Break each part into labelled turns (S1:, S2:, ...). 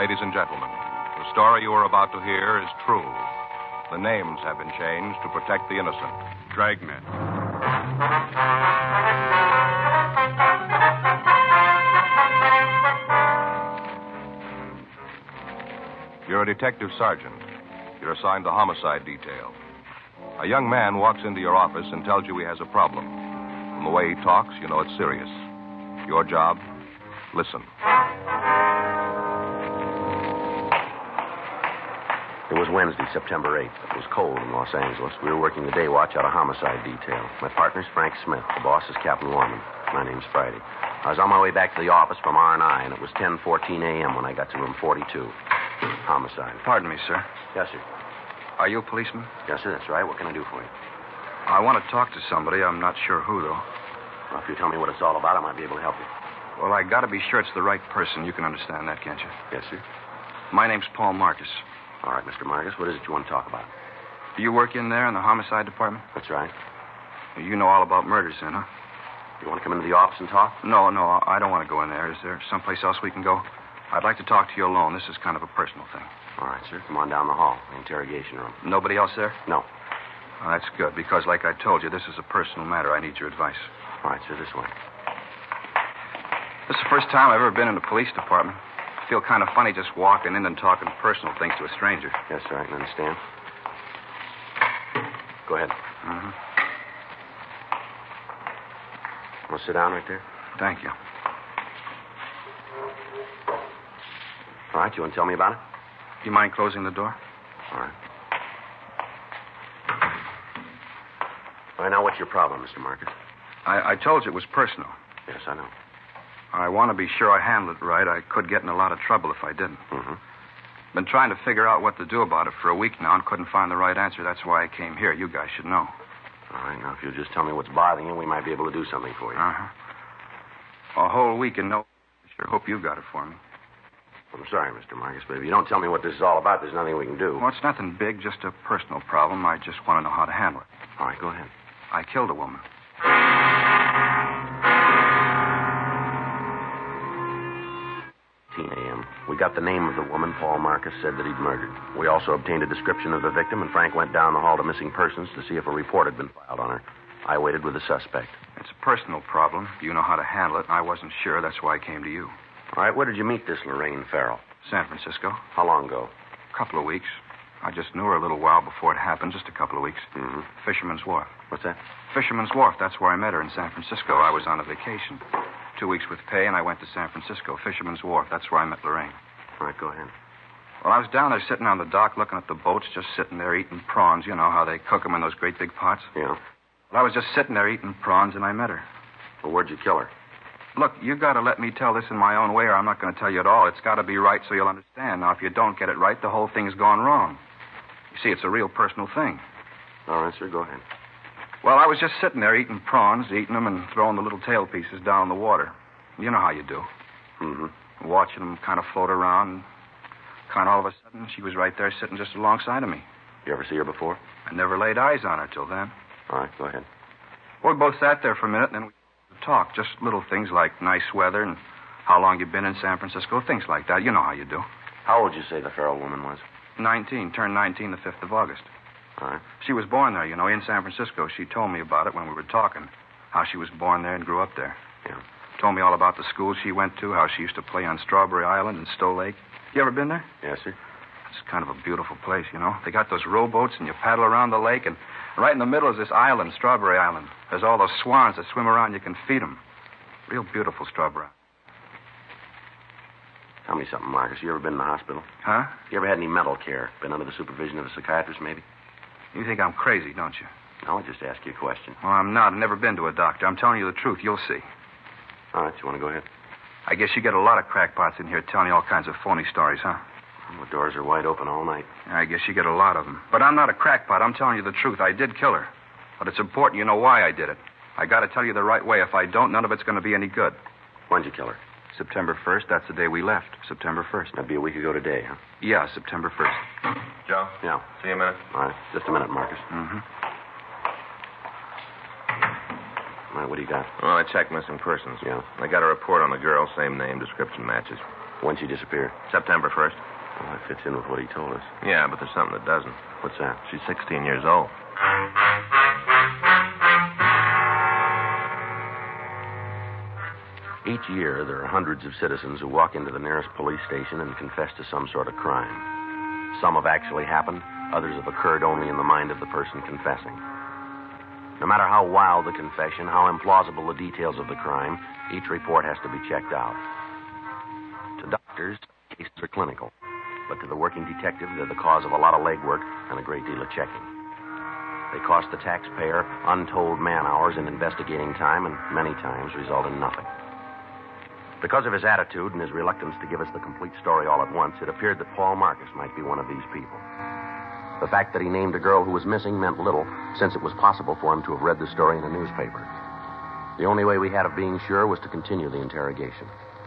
S1: ladies and gentlemen. The story you are about to hear is true. The names have been changed to protect the innocent.
S2: Dragnet.
S1: You're a detective sergeant. You're assigned the homicide detail. A young man walks into your office and tells you he has a problem. From the way he talks, you know it's serious. Your job? Listen.
S3: It was Wednesday, September 8th. It was cold in Los Angeles. We were working the day watch out of homicide detail. My partner's Frank Smith. The boss is Captain Warman. My name's Friday. I was on my way back to the office from R&I, and it was 10:14 a.m. when I got to room 42. Homicide.
S4: Pardon me, sir.
S3: Yes, sir.
S4: Are you a policeman?
S3: Yes, sir, that's right. What can I do for you?
S4: I want to talk to somebody. I'm not sure who, though.
S3: Well, if you tell me what it's all about, I might be able to help you.
S4: Well, I got to be sure it's the right person. You can understand that, can't you?
S3: Yes, sir.
S4: My name's Paul Marcus.
S3: All right, Mr. Marcus, what is it you want to talk about?
S4: Do you work in there in the homicide department?
S3: That's right.
S4: You know all about murders, then, huh?
S3: You want to come into the office and talk?
S4: No, I don't want to go in there. Is there someplace else we can go? I'd like to talk to you alone. This is kind of a personal thing.
S3: All right, sir. Come on down the hall, the interrogation room.
S4: Nobody else there?
S3: No.
S4: Well, that's good, because like I told you, this is a personal matter. I need your advice.
S3: All right, sir, this way.
S4: This is the first time I've ever been in the police department. I feel kind of funny just walking in and talking personal things to a stranger.
S3: Yes, sir, I can understand. Go ahead.
S4: Mm-hmm.
S3: Want to sit down right there?
S4: Thank you.
S3: All right, you want to tell me about it?
S4: Do you mind closing the door?
S3: All right. All right, now what's your problem, Mr. Marcus?
S4: I told you it was personal.
S3: Yes, I know.
S4: I want to be sure I handle it right. I could get in a lot of trouble if I didn't.
S3: Mm-hmm.
S4: Been trying to figure out what to do about it for a week now and couldn't find the right answer. That's why I came here. You guys should know.
S3: All right, now if you'll just tell me what's bothering you, we might be able to do something for you.
S4: Uh-huh. A whole week and no... I sure hope you got it for me.
S3: I'm sorry, Mr. Marcus, but if you don't tell me what this is all about, there's nothing we can do.
S4: Well, it's nothing big, just a personal problem. I just want to know how to handle it.
S3: All right, go ahead.
S4: I killed a woman.
S3: 10 a.m. We got the name of the woman Paul Marcus said that he'd murdered. We also obtained a description of the victim, and Frank went down the hall to missing persons to see if a report had been filed on her. I waited with the suspect.
S4: It's a personal problem. You know how to handle it. I wasn't sure. That's why I came to you.
S3: All right, where did you meet this Lorraine Farrell?
S4: San Francisco.
S3: How long ago?
S4: A couple of weeks. I just knew her a little while before it happened, just a couple of weeks.
S3: Mm-hmm.
S4: Fisherman's Wharf.
S3: What's that?
S4: Fisherman's Wharf. That's where I met her in San Francisco. I was on a vacation. 2 weeks with pay, and I went to San Francisco. Fisherman's Wharf. That's where I met Lorraine.
S3: All right, go ahead.
S4: Well, I was down there sitting on the dock looking at the boats, just sitting there eating prawns. You know how they cook them in those great big pots?
S3: Yeah.
S4: Well, I was just sitting there eating prawns, and I met her.
S3: Well, where'd you kill her?
S4: Look, you got to let me tell this in my own way, or I'm not going to tell you at all. It's got to be right so you'll understand. Now, if you don't get it right, the whole thing's gone wrong. You see, it's a real personal thing.
S3: All right, sir, go ahead.
S4: Well, I was just sitting there eating prawns, eating them, and throwing the little tail pieces down in the water. You know how you do.
S3: Mm-hmm.
S4: Watching them kind of float around, and kind of all of a sudden, she was right there sitting just alongside of me.
S3: You ever see her before?
S4: I never laid eyes on her till then.
S3: All right, go ahead.
S4: Well, we both sat there for a minute, and then we talked. Just little things like nice weather and how long you've been in San Francisco, things like that. You know how you do.
S3: How old did you say the Farrell woman was?
S4: 19. Turned 19 the 5th of August.
S3: All right.
S4: She was born there, you know, in San Francisco. She told me about it when we were talking, how she was born there and grew up there.
S3: Yeah.
S4: Told me all about the school she went to, how she used to play on Strawberry Island and Stowe Lake. You ever been there?
S3: Yes, sir.
S4: It's kind of a beautiful place, you know. They got those rowboats, and you paddle around the lake, and right in the middle is this island, Strawberry Island. There's all those swans that swim around. You can feed them. Real beautiful, Strawberry.
S3: Tell me something, Marcus. You ever been in the hospital?
S4: Huh?
S3: You ever had any mental care? Been under the supervision of a psychiatrist, maybe?
S4: You think I'm crazy, don't you?
S3: No, I just asked you a question.
S4: Well, I'm not. I've never been to a doctor. I'm telling you the truth. You'll see.
S3: All right, you want to go ahead?
S4: I guess you get a lot of crackpots in here telling you all kinds of phony stories, huh?
S3: The doors are wide open all night.
S4: I guess you get a lot of them. But I'm not a crackpot. I'm telling you the truth. I did kill her. But it's important you know why I did it. I got to tell you the right way. If I don't, none of it's going to be any good.
S3: When'd you kill her?
S4: September 1st. That's the day we left. September 1st.
S3: That'd be a week ago today, huh?
S4: Yeah, September 1st.
S1: Joe?
S3: Yeah.
S1: See you a minute.
S3: All right. Just a minute, Marcus.
S4: Mm-hmm.
S3: All right, what do you got?
S5: Well, I checked missing persons.
S3: Yeah.
S5: I got a report on the girl, same name, description matches.
S3: When'd she disappear?
S2: September 1st.
S3: Well, that fits in with what he told us.
S2: Yeah, but there's something that doesn't.
S3: What's that?
S2: She's 16 years old.
S3: Each year, there are hundreds of citizens who walk into the nearest police station and confess to some sort of crime. Some have actually happened. Others have occurred only in the mind of the person confessing. No matter how wild the confession, how implausible the details of the crime, each report has to be checked out. To doctors, cases are clinical. But to the working detective, they're the cause of a lot of legwork and a great deal of checking. They cost the taxpayer untold man-hours in investigating time and many times result in nothing. Because of his attitude and his reluctance to give us the complete story all at once, it appeared that Paul Marcus might be one of these people. The fact that he named a girl who was missing meant little, since it was possible for him to have read the story in a newspaper. The only way we had of being sure was to continue the interrogation.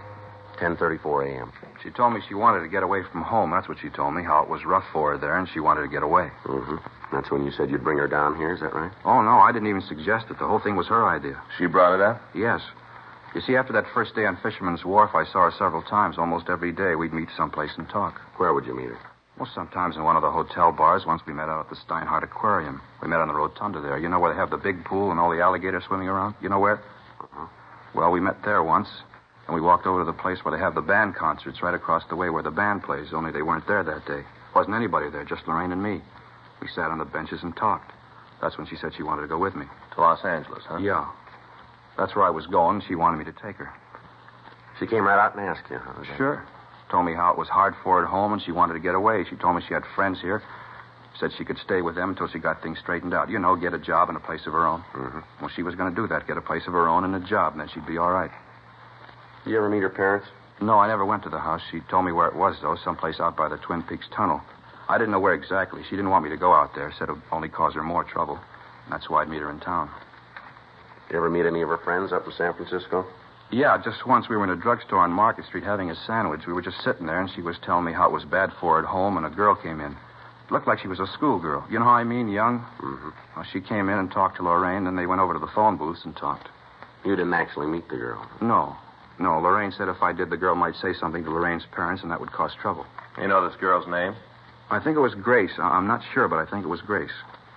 S3: 10:34 a.m.
S4: She told me she wanted to get away from home. That's what she told me, how it was rough for her there, and she wanted to get away.
S3: Mm-hmm. That's when you said you'd bring her down here, is that right?
S4: Oh, no, I didn't even suggest it. The whole thing was her idea.
S2: She brought it up?
S4: Yes. You see, after that first day on Fisherman's Wharf, I saw her several times. Almost every day we'd meet someplace and talk.
S3: Where would you meet her?
S4: Well, sometimes in one of the hotel bars. Once we met out at the Steinhardt Aquarium. We met on the rotunda there. You know where they have the big pool and all the alligators swimming around? You know where?
S3: Uh-huh.
S4: Well, we met there once, and we walked over to the place where they have the band concerts right across the way where the band plays, only they weren't there that day. Wasn't anybody there, just Lorraine and me. We sat on the benches and talked. That's when she said she wanted to go with me.
S2: To Los Angeles, huh?
S4: Yeah. That's where I was going. She wanted me to take her.
S3: She came right out and asked you, huh?
S4: Sure. Told me how it was hard for her at home and she wanted to get away. She told me she had friends here. Said she could stay with them until she got things straightened out. You know, get a job and a place of her own.
S3: Mm-hmm.
S4: Well, she was going to do that, get a place of her own and a job, and then she'd be all right.
S3: Did you ever meet her parents?
S4: No, I never went to the house. She told me where it was, though, someplace out by the Twin Peaks Tunnel. I didn't know where exactly. She didn't want me to go out there. Said it would only cause her more trouble. And that's why I'd meet her in town.
S3: Did you ever meet any of her friends up in San Francisco?
S4: Yeah, just once we were in a drugstore on Market Street having a sandwich. We were just sitting there, and she was telling me how it was bad for her at home, and a girl came in. Looked like she was a schoolgirl. You know how I mean, young?
S3: Mm-hmm.
S4: Well, she came in and talked to Lorraine, then they went over to the phone booths and talked.
S3: You didn't actually meet the girl?
S4: No. Lorraine said if I did, the girl might say something to Lorraine's parents, and that would cause trouble.
S2: You know this girl's name?
S4: I think it was Grace. I'm not sure, but I think it was Grace.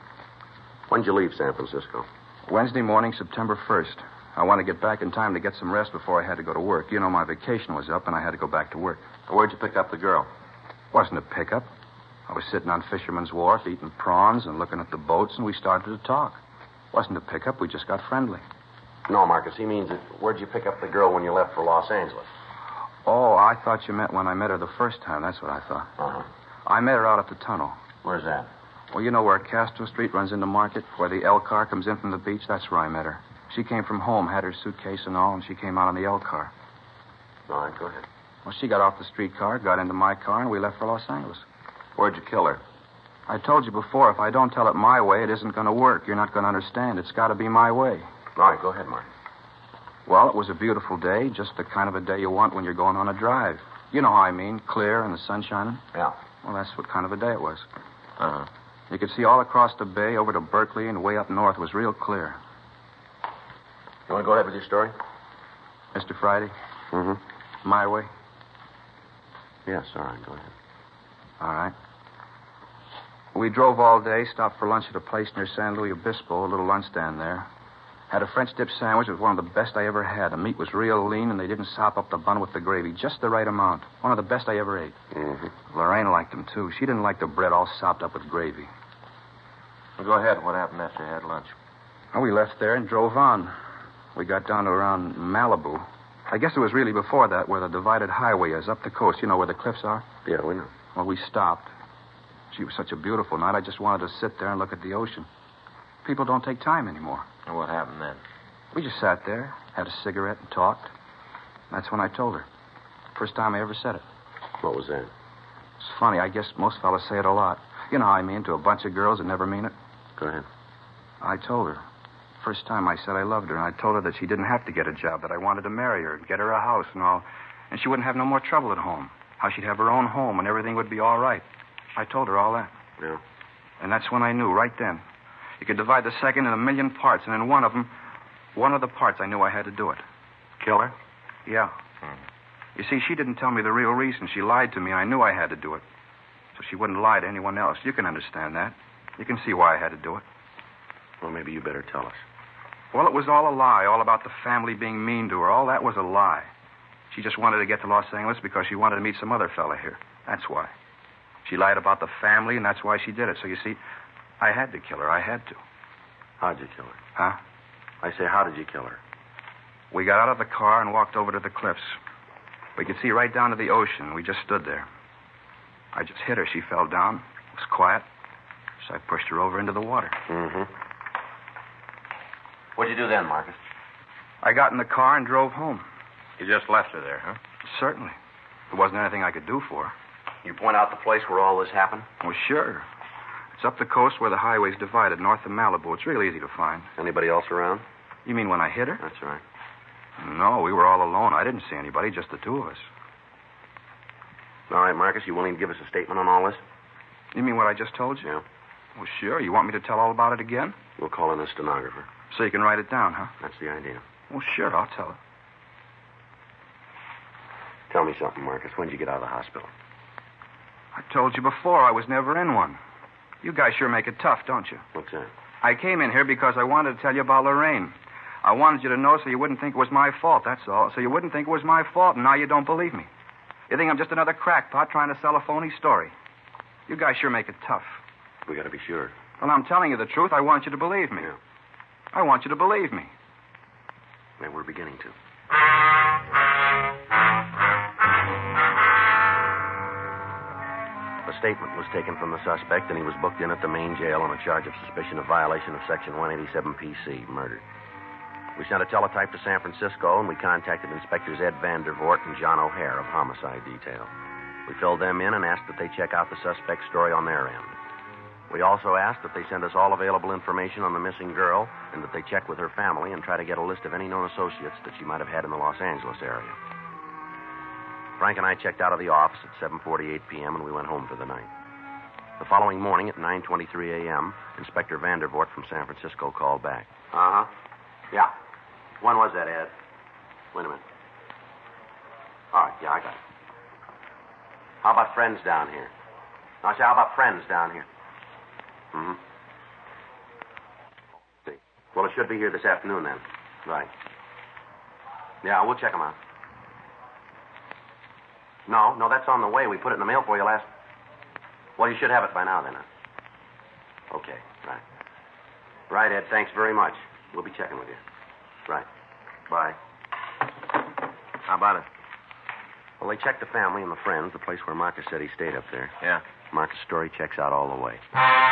S3: When'd you leave San Francisco?
S4: Wednesday morning, September 1st. I wanted to get back in time to get some rest before I had to go to work. You know, my vacation was up, and I had to go back to work.
S2: Where'd you pick up the girl?
S4: Wasn't a pickup. I was sitting on Fisherman's Wharf eating prawns and looking at the boats, and we started to talk. Wasn't a pickup. We just got friendly.
S3: No, Marcus, he means where'd you pick up the girl when you left for Los Angeles?
S4: Oh, I thought you meant when I met her the first time. That's what I thought.
S3: Uh-huh.
S4: I met her out at the tunnel.
S3: Where's that?
S4: Well, you know where Castro Street runs into Market, where the L car comes in from the beach? That's where I met her. She came from home, had her suitcase and all, and she came out on the L car.
S3: All right, go ahead.
S4: Well, she got off the streetcar, got into my car, and we left for Los Angeles.
S2: Where'd you kill her?
S4: I told you before, if I don't tell it my way, it isn't going to work. You're not going to understand. It's got to be my way.
S3: All right, go ahead, Marcus.
S4: Well, it was a beautiful day, just the kind of a day you want when you're going on a drive. You know how I mean, clear and the sun shining.
S3: Yeah.
S4: Well, that's what kind of a day it was.
S2: Uh-huh.
S4: You could see all across the bay, over to Berkeley, and way up north. It was real clear.
S3: You want to go ahead with your story?
S4: Mr. Friday?
S3: Mm-hmm.
S4: My way?
S3: Yes, all right, go ahead.
S4: All right. We drove all day, stopped for lunch at a place near San Luis Obispo, a little lunch stand there. Had a French dip sandwich. It was one of the best I ever had. The meat was real lean, and they didn't sop up the bun with the gravy. Just the right amount. One of the best I ever ate.
S3: Mm-hmm.
S4: Lorraine liked them, too. She didn't like the bread all sopped up with gravy.
S2: Well, go ahead. What happened after you had lunch?
S4: Well, we left there and drove on. We got down to around Malibu. I guess it was really before that where the divided highway is, up the coast. You know where the cliffs are?
S3: Yeah, we know.
S4: Well, we stopped. Gee, it was such a beautiful night. I just wanted to sit there and look at the ocean. People don't take time anymore.
S2: And what happened then?
S4: We just sat there, had a cigarette, and talked. That's when I told her. First time I ever said it.
S3: What was that?
S4: It's funny. I guess most fellas say it a lot. You know how I mean, to a bunch of girls that never mean it.
S3: Go ahead.
S4: I told her. First time I said I loved her, and I told her that she didn't have to get a job, that I wanted to marry her and get her a house and all, and she wouldn't have no more trouble at home. How she'd have her own home and everything would be all right. I told her all that.
S3: Yeah.
S4: And that's when I knew, right then. You could divide the second in a million parts, and in one of the parts, I knew I had to do it.
S2: Kill her?
S4: Yeah. You see, she didn't tell me the real reason. She lied to me. I knew I had to do it. So she wouldn't lie to anyone else. You can understand that. You can see why I had to do it.
S3: Well, maybe you better tell us.
S4: Well, it was all a lie, all about the family being mean to her. All that was a lie. She just wanted to get to Los Angeles because she wanted to meet some other fella here. That's why. She lied about the family, and that's why she did it. So you see, I had to kill her. I had to.
S3: How'd you kill her?
S4: Huh?
S3: I say, how did you kill her?
S4: We got out of the car and walked over to the cliffs. We could see right down to the ocean. We just stood there. I just hit her. She fell down. It was quiet. So I pushed her over into the water.
S3: Mm-hmm. What'd you do then, Marcus?
S4: I got in the car and drove home.
S2: You just left her there, huh?
S4: Certainly. There wasn't anything I could do for her.
S3: You point out the place where all this happened?
S4: Well, sure. It's up the coast where the highway's divided, north of Malibu. It's real easy to find.
S3: Anybody else around?
S4: You mean when I hit her?
S3: That's right.
S4: No, we were all alone. I didn't see anybody, just the two of us.
S3: All right, Marcus, you willing to give us a statement on all this?
S4: You mean what I just told you?
S3: Yeah.
S4: Well, sure. You want me to tell all about it again?
S3: We'll call in a stenographer.
S4: So you can write it down, huh?
S3: That's the idea.
S4: Well, sure, I'll tell her.
S3: Tell me something, Marcus. When did you get out of the hospital?
S4: I told you before I was never in one. You guys sure make it tough, don't you?
S3: What's that?
S4: I came in here because I wanted to tell you about Lorraine. I wanted you to know so you wouldn't think it was my fault, that's all. So you wouldn't think it was my fault, and now you don't believe me. You think I'm just another crackpot trying to sell a phony story. You guys sure make it tough.
S3: We gotta be sure.
S4: Well, I'm telling you the truth. I want you to believe me.
S3: Yeah.
S4: I want you to believe me.
S3: And we're beginning to. A statement was taken from the suspect, and he was booked in at the main jail on a charge of suspicion of violation of Section 187 PC, murder. We sent a teletype to San Francisco, and we contacted Inspectors Ed Vandervoort and John O'Hare of Homicide Detail. We filled them in and asked that they check out the suspect's story on their end. We also asked that they send us all available information on the missing girl and that they check with her family and try to get a list of any known associates that she might have had in the Los Angeles area. Frank and I checked out of the office at 7:48 p.m. and we went home for the night. The following morning at 9:23 a.m., Inspector Vandervoort from San Francisco called back. Uh-huh. Yeah. When was that, Ed? Wait a minute. All right, yeah, I got it. How about friends down here? I say, how about friends down here? Mm-hmm. See. Well, it should be here this afternoon, then. Right. Yeah, we'll check them out. No, that's on the way. We put it in the mail for you last... Well, you should have it by now, then. Huh? Okay, right. Right, Ed, thanks very much. We'll be checking with you. Right. Bye. How about it? Well, they checked the family and the friends, the place where Marcus said he stayed up there.
S2: Yeah.
S3: Marcus' story checks out all the way.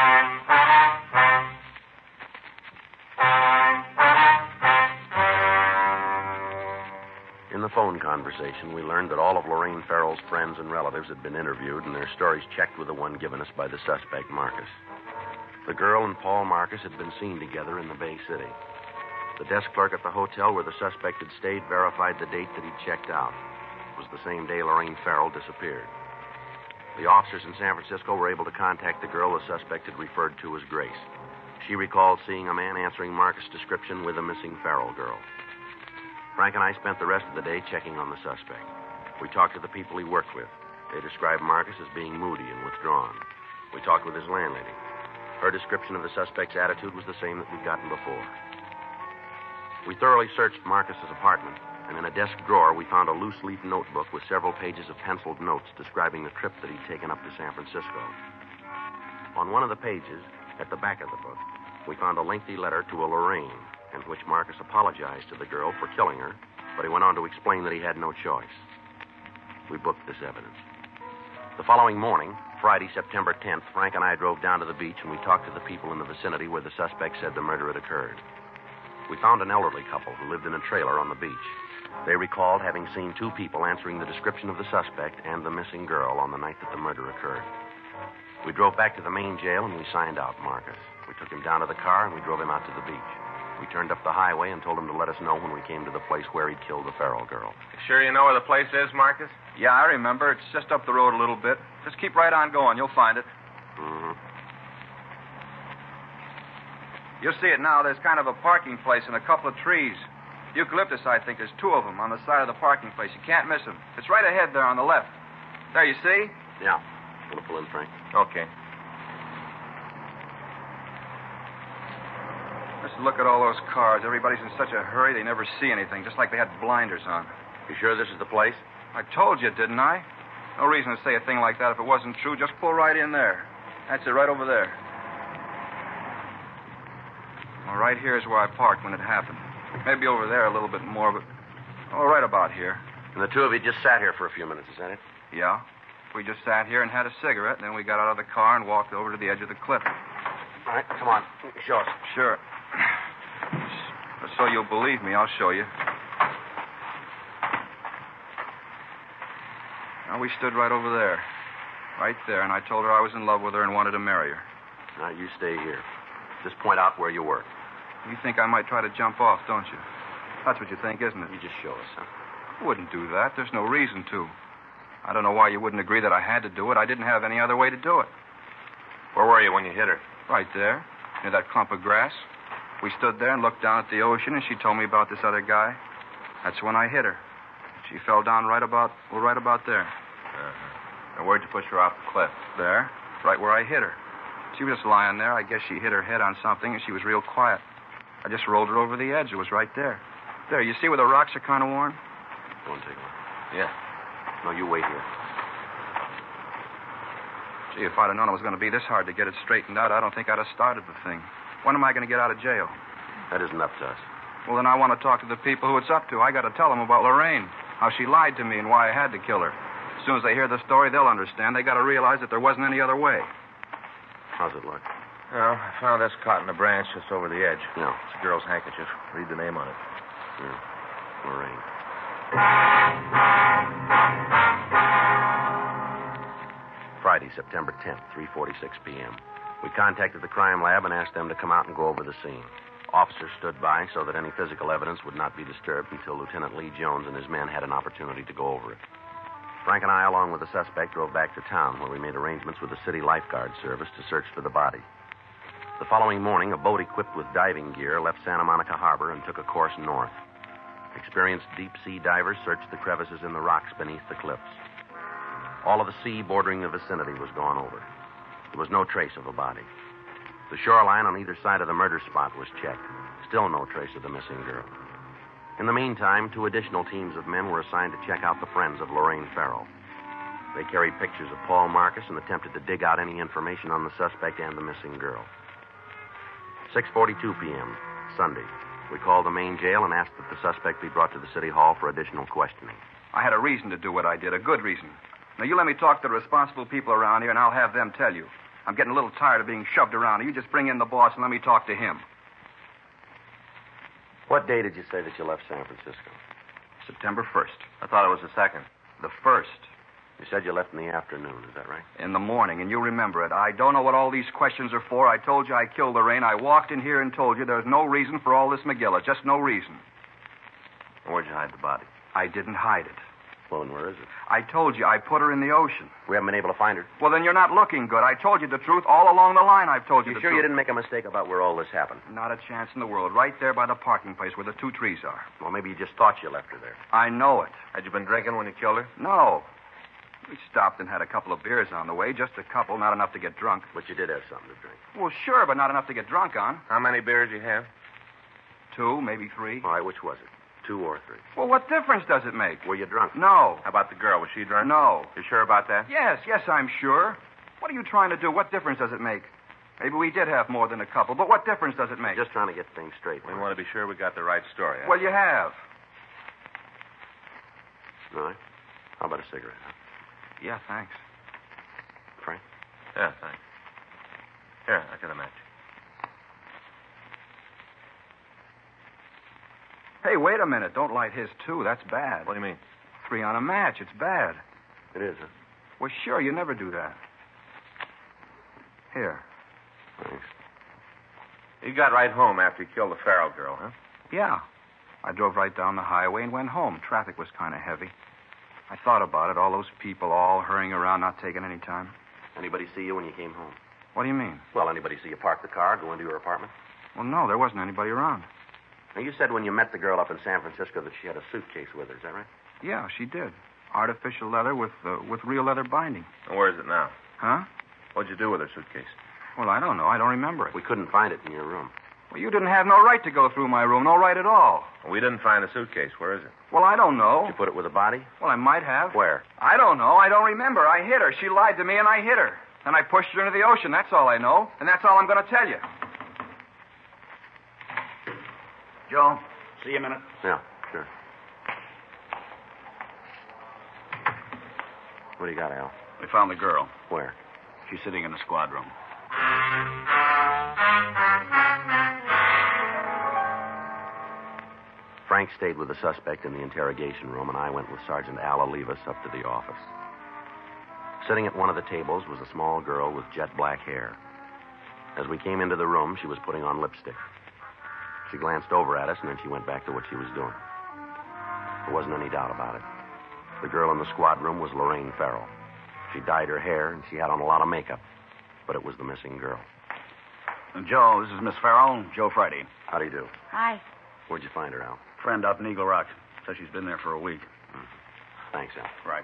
S3: In the phone conversation, we learned that all of Lorraine Farrell's friends and relatives had been interviewed and their stories checked with the one given us by the suspect, Marcus. The girl and Paul Marcus had been seen together in the Bay City. The desk clerk at the hotel where the suspect had stayed verified the date that he'd checked out. It was the same day Lorraine Farrell disappeared. The officers in San Francisco were able to contact the girl the suspect had referred to as Grace. She recalled seeing a man answering Marcus' description with a missing Farrell girl. Frank and I spent the rest of the day checking on the suspect. We talked to the people he worked with. They described Marcus as being moody and withdrawn. We talked with his landlady. Her description of the suspect's attitude was the same that we'd gotten before. We thoroughly searched Marcus's apartment, and in a desk drawer we found a loose-leaf notebook with several pages of penciled notes describing the trip that he'd taken up to San Francisco. On one of the pages, at the back of the book, we found a lengthy letter to a Lorraine, in which Marcus apologized to the girl for killing her, but he went on to explain that he had no choice. We booked this evidence. The following morning, Friday, September 10th, Frank and I drove down to the beach and we talked to the people in the vicinity where the suspect said the murder had occurred. We found an elderly couple who lived in a trailer on the beach. They recalled having seen two people answering the description of the suspect and the missing girl on the night that the murder occurred. We drove back to the main jail and we signed out Marcus. We took him down to the car and we drove him out to the beach. We turned up the highway and told him to let us know when we came to the place where he'd killed the Farrell girl.
S2: You sure you know where the place is, Marcus?
S4: Yeah, I remember. It's just up the road a little bit. Just keep right on going. You'll find it.
S3: Mm-hmm.
S4: You'll see it now. There's kind of a parking place and a couple of trees. Eucalyptus, I think. There's two of them on the side of the parking place. You can't miss them. It's right ahead there on the left. There, you see?
S3: Yeah. Want to pull in, Frank?
S2: Okay.
S4: Just look at all those cars. Everybody's in such a hurry they never see anything, just like they had blinders on.
S3: You sure this is the place?
S4: I told you, didn't I? No reason to say a thing like that if it wasn't true. Just pull right in there. That's it, right over there. Well, right here is where I parked when it happened. Maybe over there a little bit more, but... Oh, right about here.
S3: And the two of you just sat here for a few minutes, is that it?
S4: Yeah. We just sat here and had a cigarette, and then we got out of the car and walked over to the edge of the cliff.
S3: All right, come on. Show us.
S4: Sure. So you'll believe me, I'll show you. Now, we stood right over there. Right there, and I told her I was in love with her and wanted to marry her.
S3: Now, you stay here. Just point out where you were.
S4: You think I might try to jump off, don't you? That's what you think, isn't it?
S3: You just show us, huh?
S4: I wouldn't do that. There's no reason to. I don't know why you wouldn't agree that I had to do it. I didn't have any other way to do it.
S2: Where were you when you hit her?
S4: Right there, near that clump of grass. We stood there and looked down at the ocean, and she told me about this other guy. That's when I hit her. She fell down right about there.
S2: And where'd you push her off the cliff?
S4: There, right where I hit her. She was just lying there. I guess she hit her head on something, and she was real quiet. I just rolled her over the edge. It was right there. There, you see where the rocks are kind of worn?
S3: Go and take a look.
S2: Yeah.
S3: No, you wait here.
S4: Gee, if I'd have known it was going to be this hard to get it straightened out, I don't think I'd have started the thing. When am I going to get out of jail?
S3: That isn't up to us.
S4: Well, then I want to talk to the people who it's up to. I got to tell them about Lorraine, how she lied to me and why I had to kill her. As soon as they hear the story, they'll understand. They got to realize that there wasn't any other way.
S3: How's it look?
S2: Well, I found this caught in a branch just over the edge.
S3: No.
S2: It's a girl's handkerchief. Read the name on it.
S3: Yeah. Lorraine. Friday, September 10th, 3:46 p.m. We contacted the crime lab and asked them to come out and go over the scene. Officers stood by so that any physical evidence would not be disturbed until Lieutenant Lee Jones and his men had an opportunity to go over it. Frank and I, along with the suspect, drove back to town where we made arrangements with the city lifeguard service to search for the body. The following morning, a boat equipped with diving gear left Santa Monica Harbor and took a course north. Experienced deep-sea divers searched the crevices in the rocks beneath the cliffs. All of the sea bordering the vicinity was gone over. There was no trace of a body. The shoreline on either side of the murder spot was checked. Still no trace of the missing girl. In the meantime, 2 additional teams of men were assigned to check out the friends of Lorraine Farrell. They carried pictures of Paul Marcus and attempted to dig out any information on the suspect and the missing girl. 6:42 p.m., Sunday. We called the main jail and asked that the suspect be brought to the city hall for additional questioning.
S4: I had a reason to do what I did, a good reason. Now, you let me talk to the responsible people around here, and I'll have them tell you. I'm getting a little tired of being shoved around. You just bring in the boss and let me talk to him.
S3: What day did you say that you left San Francisco?
S4: September 1st.
S2: I thought it was the 2nd.
S4: The 1st.
S3: You said you left in the afternoon, is that right?
S4: In the morning, and you remember it. I don't know what all these questions are for. I told you I killed Lorraine. I walked in here and told you there's no reason for all this McGilla. Just no reason.
S2: Where'd you hide the body?
S4: I didn't hide it.
S3: Well, and where is it?
S4: I told you I put her in the ocean.
S3: We haven't been able to find her.
S4: Well, then you're not looking good. I told you the truth all along the line. I've told you the
S3: sure
S4: truth.
S3: You didn't make a mistake about where all this happened?
S4: Not a chance in the world. Right there by the parking place where the 2 trees are.
S3: Well, maybe you just thought you left her there.
S4: I know it.
S2: Had you been drinking when you killed her?
S4: No. We stopped and had a couple of beers on the way. Just a couple, not enough to get drunk.
S3: But you did have something to drink.
S4: Well, sure, but not enough to get drunk on.
S2: How many beers you have?
S4: 2, maybe 3.
S3: All right, which was it? 2 or 3?
S4: Well, what difference does it make?
S3: Were you drunk?
S4: No.
S2: How about the girl? Was she drunk?
S4: No.
S2: You sure about that?
S4: Yes, I'm sure. What are you trying to do? What difference does it make? Maybe we did have more than a couple, but what difference does it make?
S3: Just trying to get things straight.
S2: We want to be sure we got the right story. Huh?
S4: Well, you have.
S3: All right. How about a cigarette, huh?
S4: Yeah, thanks.
S3: Frank?
S2: Yeah, thanks. Here, I got a match.
S4: Hey, wait a minute. Don't light his, too. That's bad.
S2: What do you mean?
S4: 3 on a match. It's bad.
S3: It is, huh?
S4: Well, sure, you never do that. Here.
S3: Thanks.
S2: You got right home after you killed the Farrell girl, huh?
S4: Yeah. I drove right down the highway and went home. Traffic was kind of heavy. I thought about it, all those people all hurrying around, not taking any time.
S3: Anybody see you when you came home?
S4: What do you mean?
S3: Well, anybody see you park the car, go into your apartment?
S4: Well, no, there wasn't anybody around.
S3: Now, you said when you met the girl up in San Francisco that she had a suitcase with her. Is that right?
S4: Yeah, she did. Artificial leather with real leather binding.
S2: And where is it now?
S4: Huh?
S2: What'd you do with her suitcase?
S4: Well, I don't know. I don't remember it.
S3: We couldn't find it in your room.
S4: Well, you didn't have no right to go through my room. No right at all.
S2: We didn't find the suitcase. Where is it?
S4: Well, I don't know.
S3: Did you put it with a body?
S4: Well, I might have.
S3: Where?
S4: I don't know. I don't remember. I hit her. She lied to me, and I hit her. Then I pushed her into the ocean. That's all I know. And that's all I'm going to tell you.
S5: Joe, see you a minute.
S3: Yeah, sure. What do you got, Al?
S5: We found the girl.
S3: Where?
S5: She's sitting in the squad room.
S3: Frank stayed with the suspect in the interrogation room, and I went with Sergeant Al Olivas up to the office. Sitting at one of the tables was a small girl with jet black hair. As we came into the room, she was putting on lipstick. She glanced over at us, and then she went back to what she was doing. There wasn't any doubt about it. The girl in the squad room was Lorraine Farrell. She dyed her hair, and she had on a lot of makeup. But it was the missing girl.
S5: Joe, this is Miss Farrell, Joe Friday.
S3: How do you do?
S6: Hi.
S3: Where'd you find her, Al?
S5: Friend up in Eagle Rock. Says she's been there for a week.
S3: Thanks, Al.
S5: Right.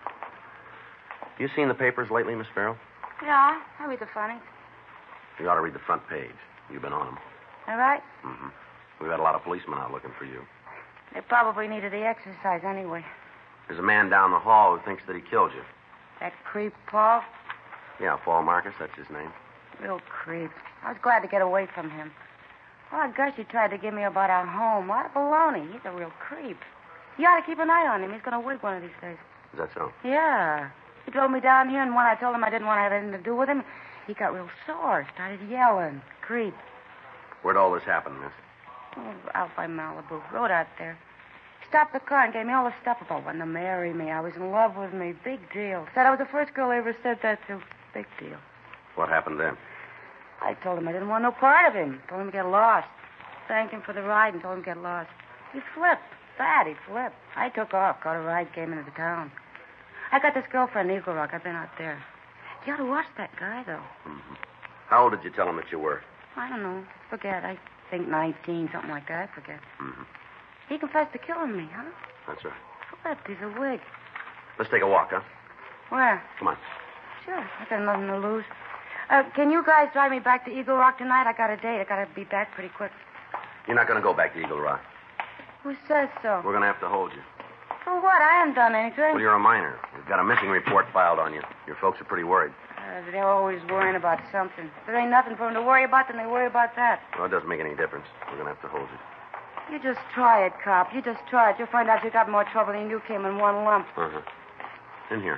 S3: You seen the papers lately, Miss Farrell?
S6: Yeah, I read the funnies.
S3: You ought to read the front page. You've been on them.
S6: All right?
S3: Mm-hmm. We've had a lot of policemen out looking for you.
S6: They probably needed the exercise anyway.
S3: There's a man down the hall who thinks that he killed you.
S6: That creep, Paul?
S3: Yeah, Paul Marcus, that's his name.
S6: Real creep. I was glad to get away from him. Oh, gosh, he tried to give me about our home. What a baloney. He's a real creep. You ought to keep an eye on him. He's going to wig one of these days.
S3: Is that so?
S6: Yeah. He drove me down here, and when I told him I didn't want to have anything to do with him, he got real sore, started yelling. Creep.
S3: Where'd all this happen, miss?
S6: Oh, out by Malibu. Road out there. Stopped the car and gave me all the stuff about wanting to marry me. I was in love with me. Big deal. Said I was the first girl I ever said that to. Big deal.
S3: What happened then?
S6: I told him I didn't want no part of him. Told him to get lost. Thanked him for the ride and told him to get lost. He flipped. Bad, he flipped. I took off, got a ride, came into the town. I got this girlfriend in Eagle Rock. I've been out there. You ought to watch that guy, though.
S3: Mm-hmm. How old did you tell him that you were?
S6: I don't know. Forget. I think 19, something like that. I forget.
S3: Mm-hmm.
S6: He confessed to killing me, huh?
S3: That's right.
S6: Flipped. He's a wig.
S3: Let's take a walk, huh?
S6: Where?
S3: Come on.
S6: Sure. I got nothing to lose. Can you guys drive me back to Eagle Rock tonight? I got a date. I got to be back pretty quick.
S3: You're not going to go back to Eagle Rock.
S6: Who says so?
S3: We're going to have to hold you.
S6: For what? I haven't done anything.
S3: Well, you're a minor. We've got a missing report filed on you. Your folks are pretty worried.
S6: They're always worrying about something. If there ain't nothing for them to worry about, then they worry about that.
S3: Well, it doesn't make any difference. We're going to have to hold you.
S6: You just try it, cop. You just try it. You'll find out you got more trouble than you came in one lump.
S3: Uh-huh. In here.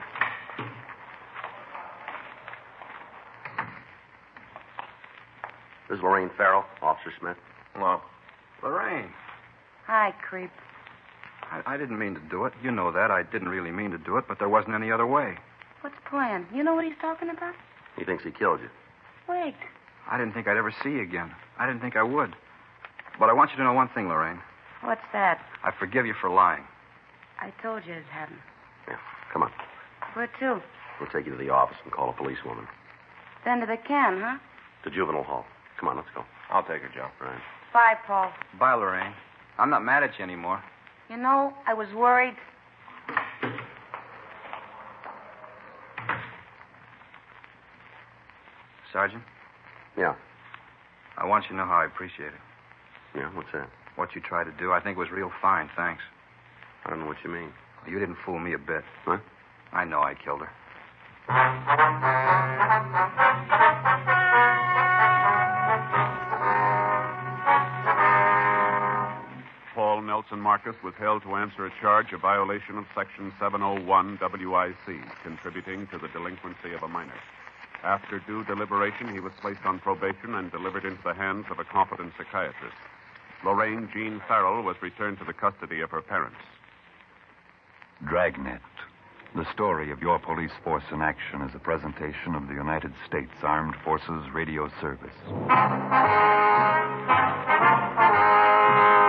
S3: This is Lorraine Farrell, Officer Smith.
S2: Hello.
S4: Lorraine.
S6: Hi, creep.
S4: I didn't mean to do it. You know that. I didn't really mean to do it, but there wasn't any other way.
S6: What's the plan? You know what he's talking about?
S3: He thinks he killed you.
S6: Wait.
S4: I didn't think I'd ever see you again. I didn't think I would. But I want you to know one thing, Lorraine.
S6: What's that?
S4: I forgive you for lying.
S6: I told you it hadn't.
S3: Yeah, come on.
S6: Where to?
S3: We'll take you to the office and call a policewoman.
S6: Then to the can, huh?
S3: To juvenile hall. Come on, let's go.
S2: I'll take her, Joe.
S3: Right.
S6: Bye, Paul.
S4: Bye, Lorraine. I'm not mad at you anymore.
S6: You know, I was worried.
S4: Sergeant,
S3: Yeah.
S4: I want you to know how I appreciate it.
S3: Yeah, what's that?
S4: What you tried to do, I think was real fine, thanks.
S3: I don't know what you mean.
S4: You didn't fool me a bit.
S3: What?
S4: I know I killed her.
S7: Paul Nelson Marcus was held to answer a charge of violation of Section 701 WIC, contributing to the delinquency of a minor. After due deliberation, he was placed on probation and delivered into the hands of a competent psychiatrist. Lorraine Jean Farrell was returned to the custody of her parents.
S8: Dragnet. The story of your police force in action is a presentation of the United States Armed Forces Radio Service.